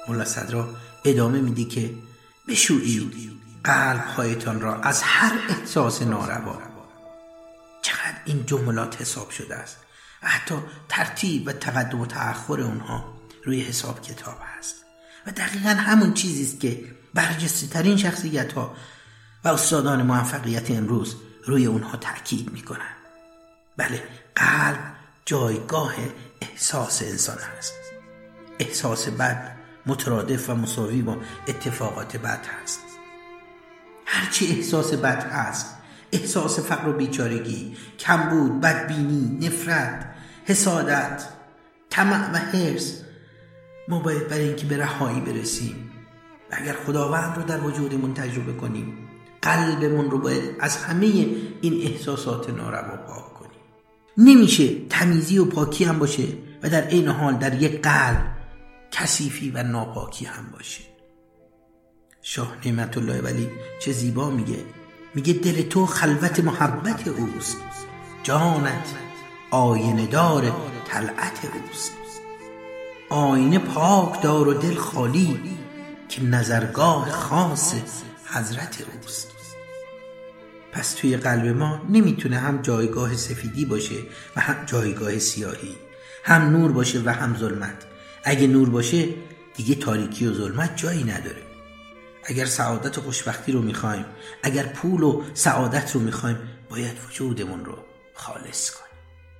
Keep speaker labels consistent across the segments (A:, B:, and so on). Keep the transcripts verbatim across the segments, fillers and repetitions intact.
A: ملا صدرا ادامه میده که بشویید قلب‌هایتان را از هر احساس ناروا. چقدر این جملات حساب شده است و حتی ترتیب و تقدم و تأخر اونها روی حساب کتاب هست و دقیقا همون چیزی است که برجسته ترین شخصیت ها و استادان موفقیت امروز روی اونها تأکید میکنن. بله، قلب جایگاه احساس انسان هست. احساس بد مترادف و مساوی با اتفاقات بد هست. هرچی احساس بد هست، احساس فقر و بیچارگی، کمبود، بدبینی، نفرت، حسادت، طمع و حرص، ما باید برای اینکه به رهایی برسیم و اگر خداوند رو در وجودمون تجربه کنیم، قلبمون رو باید از همه این احساسات ناروا پاک کنیم. نمیشه تمیزی و پاکی هم باشه و در عین حال در یک قلب کثیفی و ناپاکی هم باشه. شاه نعمت الله ولی چه زیبا میگه، میگه دل تو خلوت محبت اوست، جانت آینه دار طلعت اوست. آینه پاک دار و دل خالی، که نظرگاه خاص حضرت اوست. پس توی قلب ما نمیتونه هم جایگاه سفیدی باشه و هم جایگاه سیاهی، هم نور باشه و هم ظلمت. اگه نور باشه دیگه تاریکی و ظلمت جایی نداره. اگر سعادت و خوشبختی رو میخوایم، اگر پول و سعادت رو میخوایم، باید وجودمون رو خالص کنیم.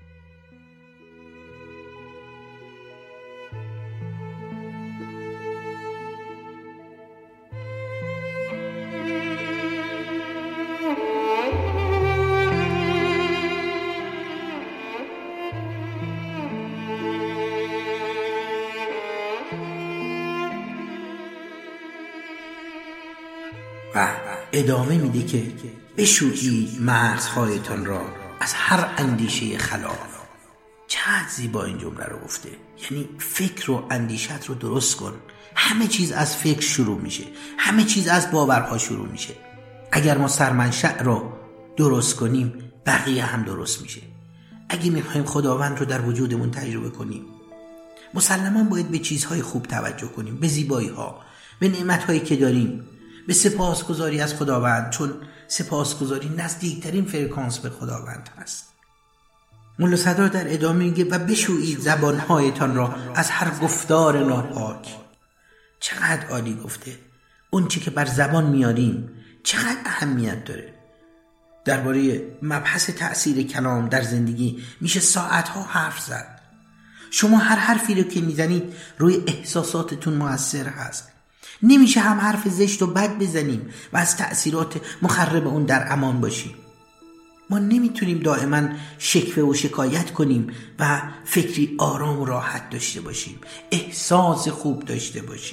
A: و ادامه میده که بشویید مرزهایتان را از هر اندیشه خلاف. چقدر زیبا این جمله رو گفته. یعنی فکر و اندیشت رو درست کن. همه چیز از فکر شروع میشه، همه چیز از باورها شروع میشه. اگر ما سرمنشأ رو درست کنیم، بقیه هم درست میشه. اگه میخوایم خداوند رو در وجودمون تجربه کنیم، مسلماً باید به چیزهای خوب توجه کنیم، به زیبایی ها، به نعمتهایی که داریم، به سپاسگزاری از خداوند، چون سپاسگزاری نزدیکترین فرکانس به خداوند هست. ملا صدرا در ادامه میگه و بشویید زبانهایتان را از هر گفتار ناپاک. چقدر عالی گفته. اون چی که بر زبان میاریم چقدر اهمیت داره. درباره مبحث تأثیر کلام در زندگی میشه ساعتها حرف زد. شما هر حرفی رو که میزنید روی احساساتتون مؤثر هست. نمیشه هم حرف زشت و بد بزنیم و از تأثیرات مخرب اون در امان باشیم. ما نمیتونیم دائما شکوه و شکایت کنیم و فکری آرام و راحت داشته باشیم، احساس خوب داشته باشیم.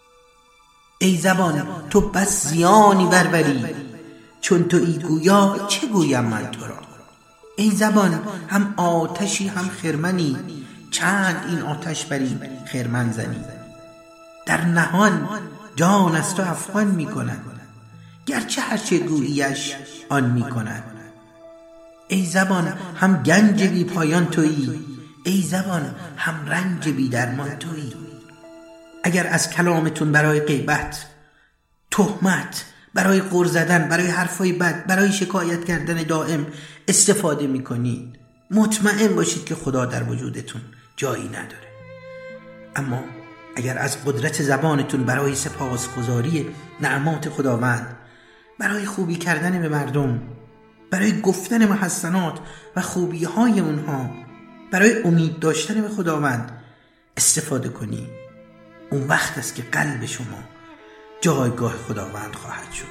A: ای زبان تو بس زیانی بربری، چون تو ای گویا چه گویم من تو را. ای زبان هم آتشی هم خرمنی، چند این آتش بری خرمن زنی. در نهان جان از تو افغان می کند، گرچه هرچه گوییش آن می کند. ای زبان هم گنج بی پایان تویی، ای زبان هم رنج بی درمان تویی. اگر از کلامتون برای غیبت، تهمت، برای غر زدن، برای حرفای بد، برای شکایت کردن دائم استفاده می کنید، مطمئن باشید که خدا در وجودتون جایی نداره. اما اگر از قدرت زبانتون برای سپاسگزاری نعمات خداوند، برای خوبی کردن به مردم، برای گفتن محسنات و خوبی های اونها، برای امید داشتن به خداوند استفاده کنی، اون وقت است که قلب شما جایگاه خداوند خواهد شد.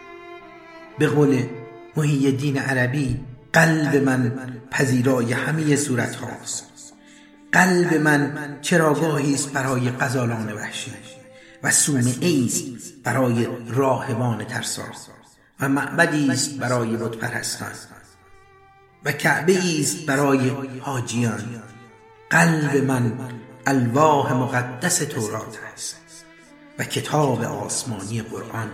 A: به قول محی الدین عربی، قلب من پذیرای همه صورت هاست. قلب من چراگاهی است برای غزالان وحشی و صومعه‌ای است برای راهبان ترسا و معبدی است برای بت پرستان و کعبه‌ای است برای حاجیان. قلب من الواح مقدس تورات است و کتاب آسمانی قرآن.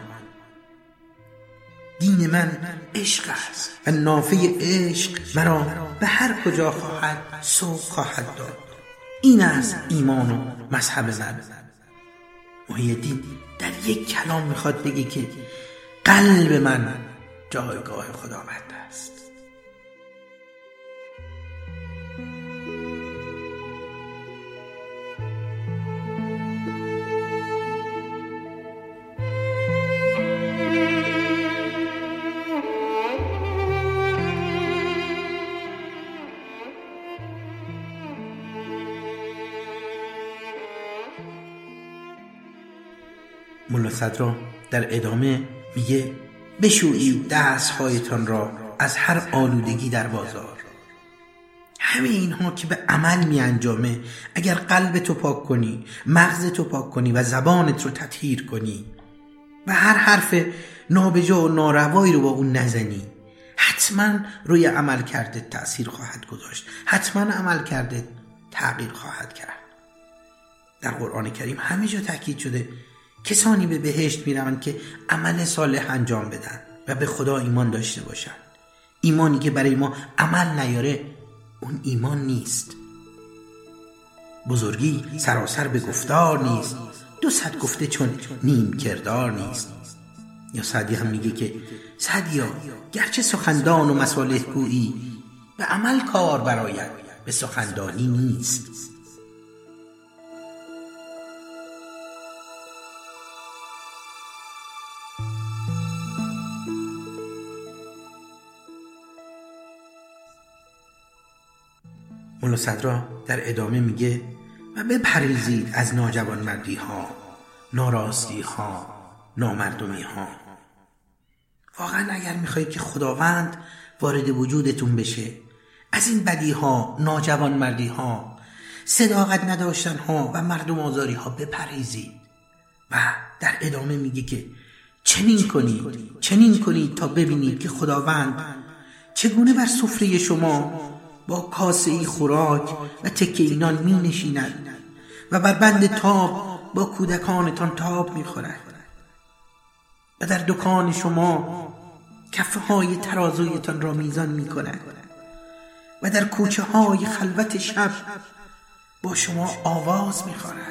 A: دین من عشق است و نافه عشق مرا به هر کجا خواهد سوق خواهد داد. این است ایمان و مذهب من. محی‌الدین در یک کلام میخواد بگه که قلب من جایگاه خداوند است. ملا صدرا در ادامه میگه بشویید دستهایتان را از هر آلودگی در بازار. همه اینها که به عمل می انجامه، اگر قلبتو پاک کنی، مغزتو پاک کنی و زبانت رو تطهیر کنی و هر حرف نابجا و ناروایی رو با اون نزنی، حتما روی عمل کرده تأثیر خواهد گذاشت، حتما عمل کرده تغییر خواهد کرد. در قرآن کریم همه جا تاکید شده کسانی به بهشت میروند که عمل صالح انجام بدن و به خدا ایمان داشته باشن. ایمانی که برای ما عمل نیاره اون ایمان نیست. بزرگی سراسر به گفتار نیست، دو صد گفته چون نیم کردار نیست. یا سعدی هم میگه که سعدیا گرچه سخندان و مصالح گویی، به عمل کار براید به سخندانی نیست. ملا صدرا در ادامه میگه و بپرهیزید از ناجوانمردی ها، ناراستی ها، نامردمی ها. واقعا اگر میخواید که خداوند وارد وجودتون بشه، از این بدی ها، ناجوانمردی ها، صداقت نداشتن ها و مردم آزاری ها بپرهیزید. و در ادامه میگه که چنین کنید چنین کنید تا ببینید که خداوند چگونه بر سفره شما با کاسه‌ای خوراک و تکه نان می نشیند و بر بند تاب با کودکانتان تاب می خورد و در دکان شما کفه های ترازویتان را میزان می کند و در کوچه های خلوت شب با شما آواز می خواند.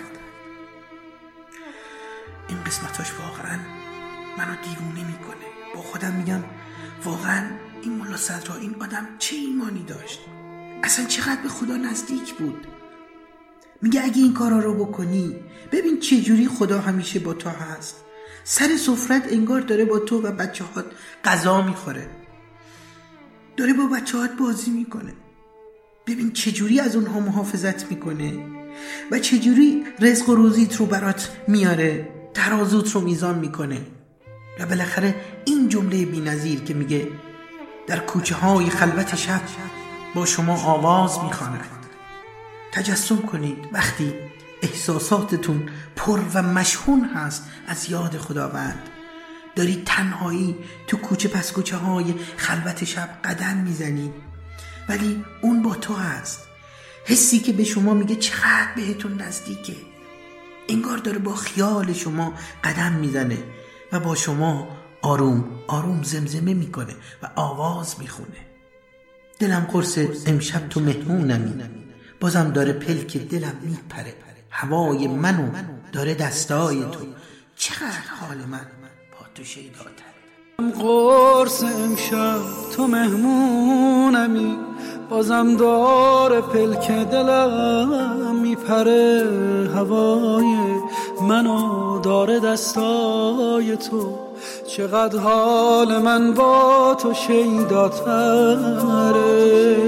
A: این قسمتاش واقعا منو دیوونه می کنه. با خودم میگم واقعا این ملا صدرا، این آدم چه ایمانی داشت، اصلا چقدر به خدا نزدیک بود. میگه اگه این کارا رو بکنی ببین چه جوری خدا همیشه با تو هست. سر سفرت انگار داره با تو و بچه هات غذا میخوره، داره با بچه هات بازی میکنه. ببین چه جوری از اونها محافظت میکنه و چه جوری رزق و روزیت رو برات میاره، ترازوت رو میزان میکنه. و بالاخره این جمله بی‌نظیر که میگه در کوچه های خلوت شب با شما آواز میخواند. تجسم کنید وقتی احساساتتون پر و مشحون هست از یاد خداوند، دارید تنهایی تو کوچه پس کوچه های خلوت شب قدم میزنید ولی اون با تو هست. حسی که به شما میگه چقدر بهتون نزدیکه، انگار داره با خیال شما قدم میزنه و با شما آروم آروم زمزمه میکنه و آواز میخونه. دلم قرص امشب تو مهمونمی، بازم داره پلک دلم میپره، هوای منو داره دستای تو، چقدر حال من با تو شیداتره.
B: قرص امشب تو مهمونمی، بازم داره پلک دلم میپره، هوای منو داره دستای تو، چقدر حال من با تو شیداتره.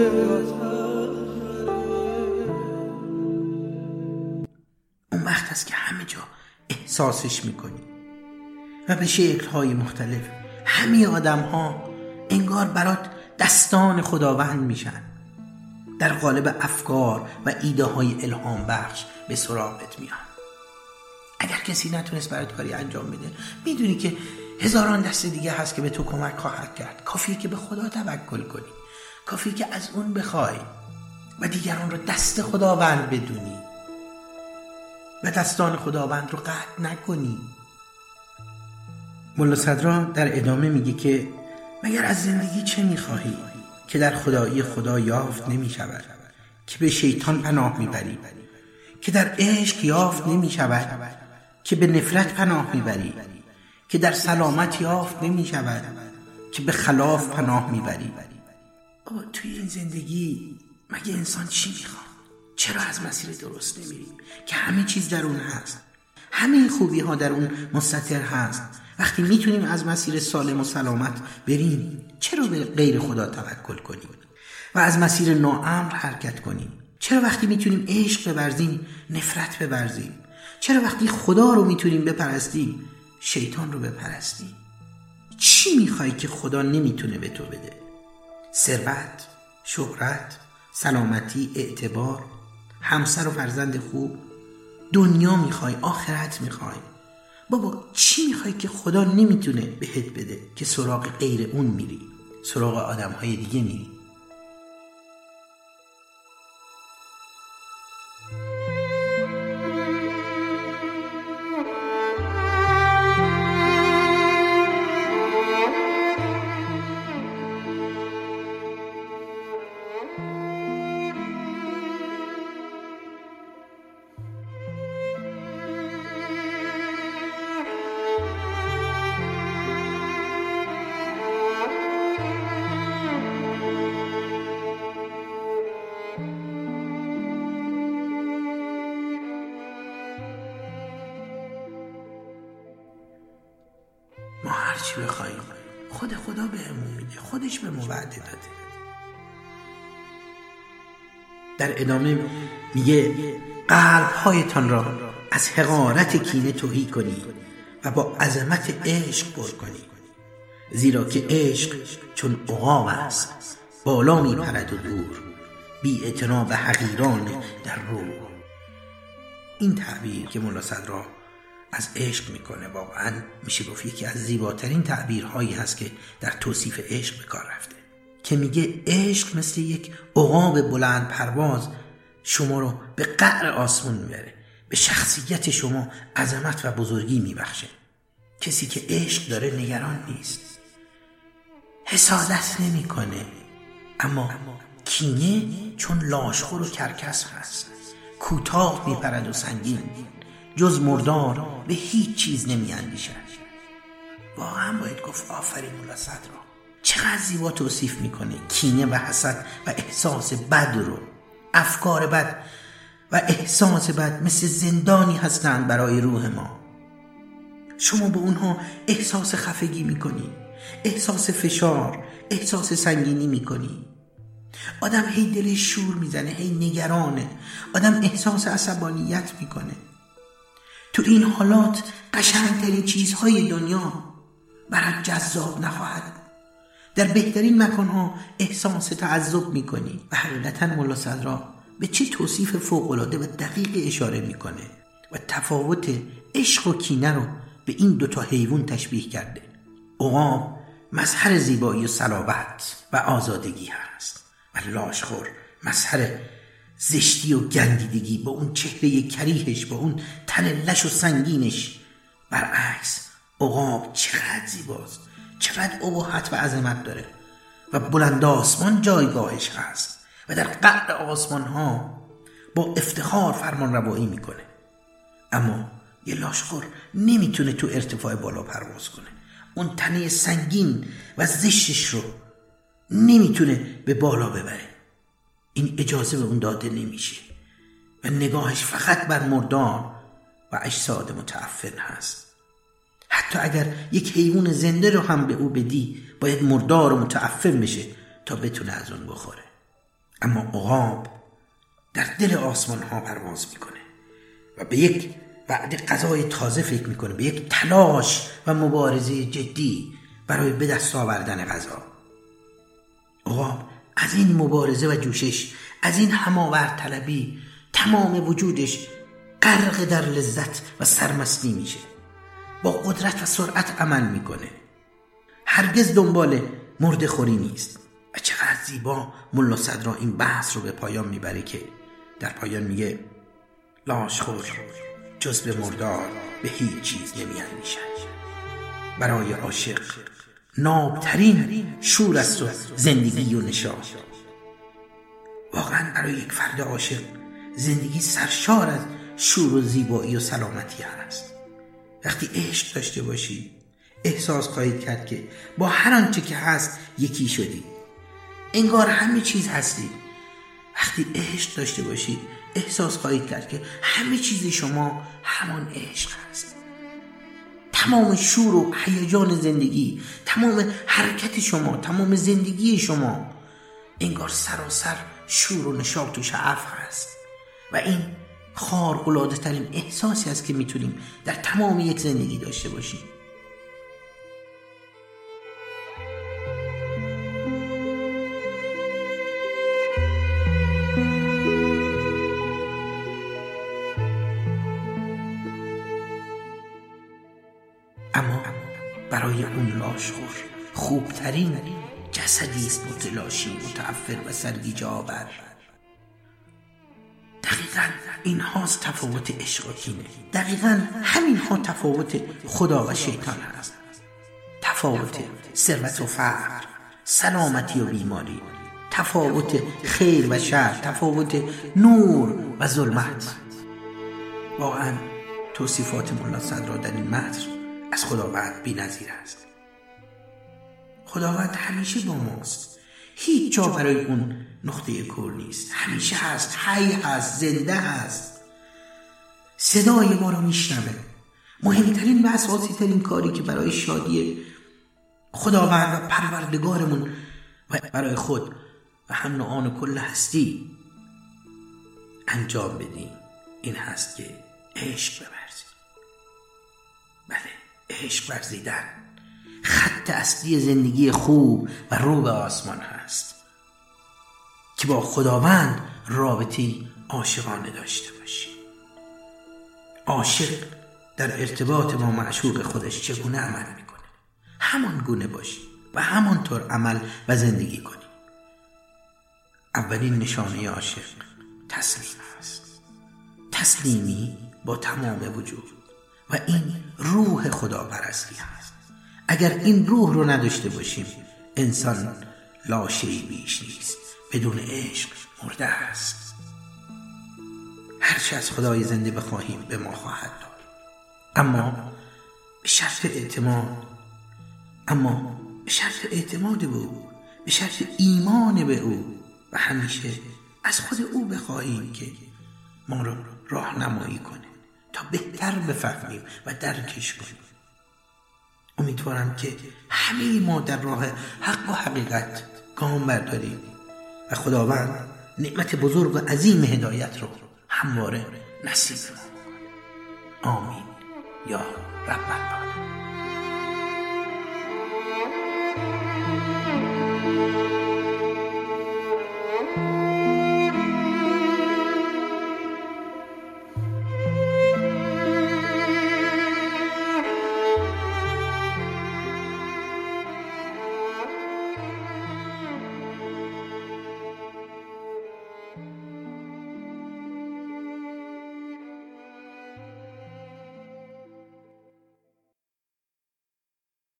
A: اون وقت است که همه جا احساسش میکنی و به شکل‌های مختلف همه آدم‌ها انگار برات دستان خداوند میشن، در قالب افکار و ایده های الهام بخش به سراغت میان. اگر کسی نتونست برات کاری انجام بده، میدونی که هزاران دست دیگه هست که به تو کمک خواهد کرد. کافیه که به خدا توکل کنی، کافیه که از اون بخوای و دیگران رو دست خداوند بدونی و دستان خداوند رو قطع نکنی. ملا صدرا در ادامه میگه که مگر از زندگی چه میخواهی که در خدایی خدا یافت نمی شود، که به شیطان پناه میبری، که در عشق یافت نمی شود، که به نفرت پناه میبری، که در سلامت یافت نمیشود، که به خلاف پناه میبری. آقا توی این زندگی مگه انسان چی میخواد؟ چرا از مسیر درست نمیریم که همه چیز در اون هست، همه خوبی ها در اون مستتر هست؟ وقتی میتونیم از مسیر سالم و سلامت بریم، چرا به غیر خدا توکل کنیم و از مسیر ناامر حرکت کنیم؟ چرا وقتی میتونیم عشق بورزیم نفرت بورزیم؟ چرا وقتی خدا رو میتونیم بپرستیم شیطان رو بپرستیم؟ چی میخوای که خدا نمیتونه به تو بده؟ ثروت، شهرت، سلامتی، اعتبار، همسر و فرزند خوب؟ دنیا میخوای؟ آخرت میخوای؟ بابا چی میخوای که خدا نمیتونه بهت بده که سراغ غیر اون میری، سراغ آدمهای دیگه میری؟ ما هرچی بخوایم خود خدا بهمون میده، خودش به ما وعده داده. در ادامه میگه قلب‌هایتان را از حقارت کینه تهی کنی و با عظمت عشق پر کنی، زیرا که عشق چون عقاب است، بالا میپرد و دور، بی اعتنا به حقیران در رو. این تعبیر که مولا صدرا از عشق میکنه واقعا میشه گفت یکی از زیباترین تعبیرهایی هست که در توصیف عشق به کار رفته، که میگه عشق مثل یک عقاب بلند پرواز شما رو به قعر آسمون میبره، به شخصیت شما عظمت و بزرگی میبخشه. کسی که عشق داره نگران نیست، حسادت نمیکنه، اما کینه چون لاشخور و کرکس هست، کوتاه میپرد و سنگین، جز مردار به هیچ چیز نمی اندیشد. واقعا باید گفت آفرین مولا صدرا، چقدر زیبا توصیف میکنه کینه و حسد و احساس بد رو. افکار بد و احساس بد مثل زندانی هستند برای روح ما. شما به اونها احساس خفگی میکنی، احساس فشار، احساس سنگینی میکنی. آدم هی دلش شور میزنه، هی نگرانه، آدم احساس عصبانیت میکنه. تو این حالات قشنگترین چیزهای دنیا برات جذاب نخواهد. در بهترین مکانها احساس تعذب میکنی. و حقیقتا مولا صدرا به چه توصیف فوق‌العاده و دقیق اشاره میکنه و تفاوت عشق و کینه رو به این دوتا حیوان تشبیه کرده. عقاب مظهر زیبایی و صلابت و آزادگی هست و لاشخور مظهر زشتی و گندیدگی، با اون چهره کریهش، با اون تن لش و سنگینش. برعکس عقاب چقدر زیباست، چقدر ابهت و عظمت داره و بلند آسمان جایگاهش هست و در قعر آسمان ها با افتخار فرمان روایی میکنه. اما یه لاشخور نمیتونه تو ارتفاع بالا پرواز کنه، اون تنه سنگین و زشتش رو نمیتونه به بالا ببره. این اجازه به اون داده نمیشه و نگاهش فقط بر مردار و اجساد متعفن هست. حتی اگر یک حیوان زنده رو هم به او بدی باید مردار و متعفن بشه تا بتونه از اون بخوره. اما عقاب در دل آسمان ها پرواز میکنه و به یک وعده غذای تازه فکر میکنه، به یک تلاش و مبارزه جدی برای به دست آوردن غذا. عقاب از این مبارزه و جوشش، از این هماورد طلبی، تمام وجودش غرق در لذت و سرمستی میشه. با قدرت و سرعت عمل میکنه، هرگز دنبال مرده خوری نیست. و چقدر زیبا مولا صدرا این بحث رو به پایان میبره که در پایان میگه لاشخور جز به مردار به هیچ چیز نمیاندیشد. برای عاشق نابترین شور است و زندگی و نشاط. واقعا برای یک فرد عاشق زندگی سرشار از شور و زیبایی و سلامتی هست. وقتی عشق داشته باشید احساس خواهید کرد که با هر آنچه که هست یکی شدید، انگار همه چیز هستید. وقتی عشق داشته باشید احساس خواهید کرد که همه چیز شما همان عشق است. تمام شور و هیجان زندگی، تمام حرکت شما، تمام زندگی شما انگار سراسر شور و نشاط و شعف هست و این خارق‌العاده ترین احساسی است که میتونیم در تمام یک زندگی داشته باشیم. اما برای اون لاشخور خوبترین جسدی است متلاشی، متعفر و سرگیجه آور. دقیقاً این هاست تفاوت عشق و کینه. دقیقاً همین ها تفاوت خدا و شیطان هست. تفاوت ثروت و فقر، سلامتی و بیماری، تفاوت خیر و شر، تفاوت نور و ظلمت. واقعاً توصیفات مولا صدرا در این متن از خداوند بی‌نظیر است. خداوند همیشه با ماست، هیچ جا برای اون نقطه کور نیست، همیشه هست، حی هست، زنده هست، صدای ما رو میشنوه. مهمترین و اساسی ترین کاری که برای شادی خداوند و پروردگارمون و برای خود و هم نوعان کل هستی انجام بدیم این هست که عشق بورزیم. بله، عشق ورزیدن خط اصلی زندگی خوب و رو به آسمان هست که با خداوند رابطی عاشقانه داشته باشی. عاشق در ارتباط با معشوق خودش چگونه عمل میکنه، همان گونه باشی و همانطور عمل و زندگی کنی. اولین نشانه عاشق تسلیم است، تسلیمی با تمام وجود و این روح خداپرستی هست. اگر این روح رو نداشته باشیم انسان لاشه‌ای بیش نیست، بدون عشق مرده است. هرچه از خدای زنده بخواهیم به ما خواهد داد، اما به شرط اعتماد اما به شرط اعتماد به او، به شرط ایمان به او و همیشه از خود او بخواهیم که ما رو راهنمایی کنه تا بهتر بفهمیم و درکش کنیم. امیدوارم که همه ما در راه حق و حقیقت گام برداریم و خداوند نعمت بزرگ و عظیم هدایت رو همواره نصیب ما. آمین یا رب العالمین.